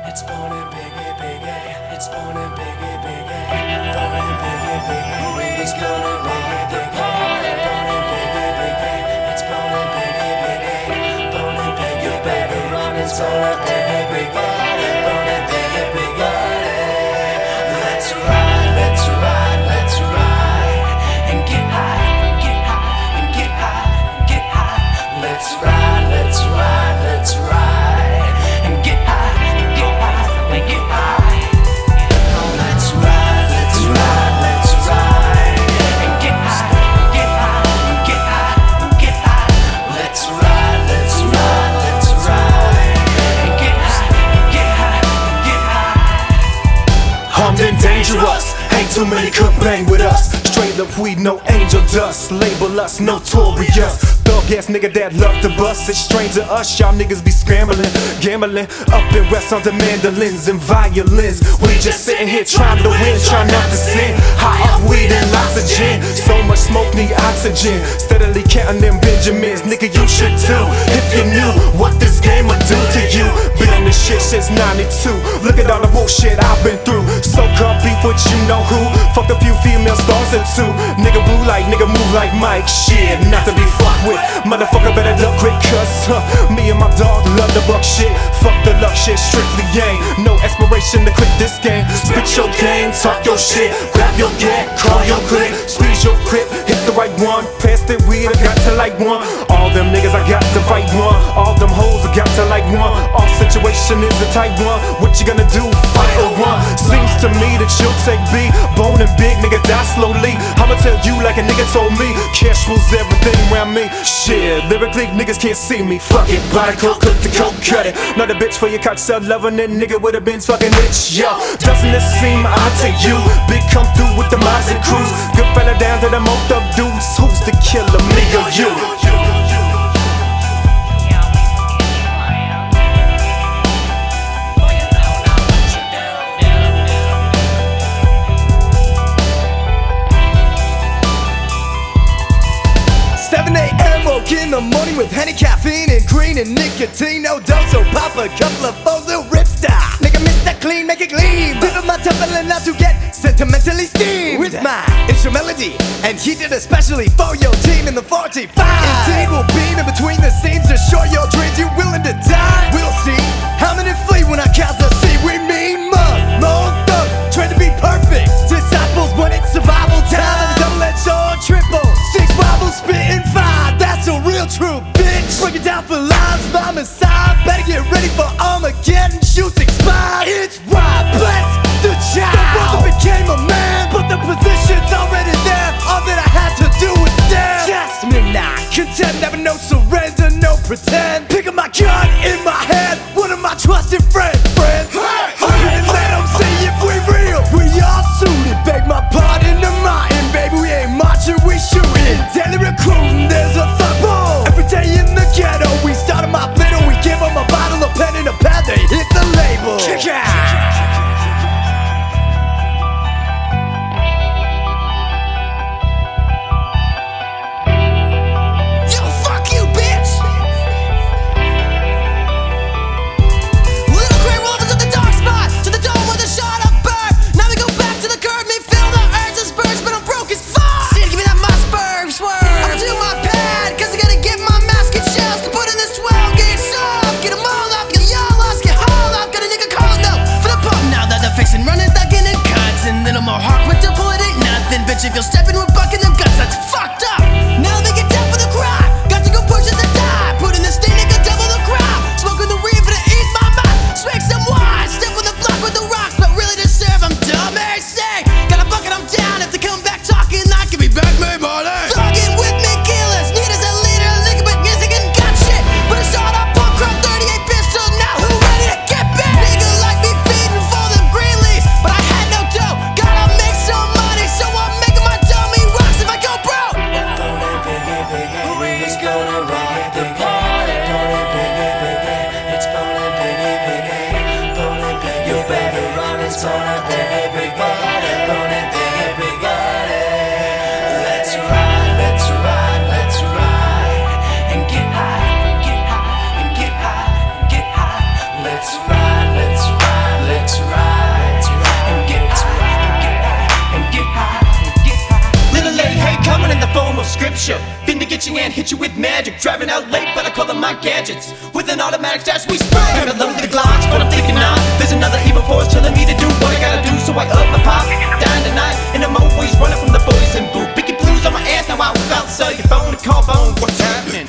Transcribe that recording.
It's born in Biggie, Biggie. It's born in Biggie, Biggie. Born in Biggie, Biggie. It's born in Biggie, Biggie. Born in Biggie, Biggie. It's born in Biggie, Biggie. Born in Biggie, Biggie. It's born in Biggie, Biggie. Born in Biggie, Biggie. Let's ride, let's ride, let's ride and get high, get high, and get high, and get high. Let's ride, let's ride, let's ride and get high, and get high, and get high. Let's ride, let's ride, let's ride and get high, get high, and get high, and get high. Let's ride, let's ride, let's ride and get high, get high, and get high. Armed and dangerous, ain't too many could bang with us. Straight up weed, no angel dust. Label us notorious. Thug ass nigga that love to bust. It's strange to us, y'all niggas be scrambling, gambling up in west on the mandolins and violins. We just sitting here trying to win, trying not to sin. High off weed and lots of gin. So much smoke need oxygen. Steadily counting them Benjamins, nigga you should too. If you knew what this game would do to you. Been in this shit since '92. Look at all the bullshit I've been through. So come beef with you know who. Fucked a few female stars or two. Nigga blue like, nigga move like Mike. Shit, not to be fucked with. Motherfucker better look quick, cuz me and my dog love the buck shit. Fuck the luck shit, strictly gang. No aspiration to quit this game. Spit your game, talk your shit. Grab your gang, call your clique. Squeeze your grip, hit the right one. Pass that weed, I got to like one. All them niggas, I got to fight one. All them hoes, I got to like one. All situation is a tight one. What you gonna do, fight or run? Seems to me that you'll take B. Bone and big, nigga die slowly. I'ma tell you like a nigga told me. Cash rules everything around me. Shit, lyrically niggas can't see me. Fuck it, body coke, cook the coke, cut it. Not a bitch for your couch, sell loving it. Nigga would've been fucking rich, yo. Doesn't it seem odd to you? Big come through with the Mazda crews. Good fella down to the most up dudes. Who's the killer, me or you? 7 a.m. woke in the morning with Henny, caffeine, and green and nicotine. No dose, so pop a couple of foes, little ripstar. Nigga, miss that clean, make it clean. Dip in my temple and not to get sentimentally steamed. With my instrument melody, and he did especially for your team in the 45. Indeed, we'll beam in between the scenes to show your dreams. You willing to die? We'll see how many flee when I cast the sea. We mean mug, long thug, trained to be perfect. Disciples when it's survival time. And double-edged sword, triple six wobbles, spitting fire. That's a real true bitch. Break it down for lives by my side. Better get ready for Armageddon. Shoes expired. It's right, bless the child. The brother became a man, but the position's already there. All that I had to do was stand. Test me not content, never no surrender, no pretend. Pick up my gun in my hand. One of my trusted friends. Open and let them see if we real. We all suited. Beg my pardon to mine, baby. We ain't marching, we shooting. Daily recruiting, there's a thug ball. Every day in the ghetto, we start on my fiddle. We give them a bottle, a pen, and a pad. They hit the label. Kick out. Little gray rovers of the dark hit you with magic. Driving out late, but I call them my gadgets. With an automatic dash, we spray. Gotta load the Glocks, but I'm thinking now there's another evil force telling me to do what I gotta do. So I up my pop, dying tonight. In the movies, running from the boys and boo. Picky blues on my ass, now I was out, sell your phone to call bone. What's happening?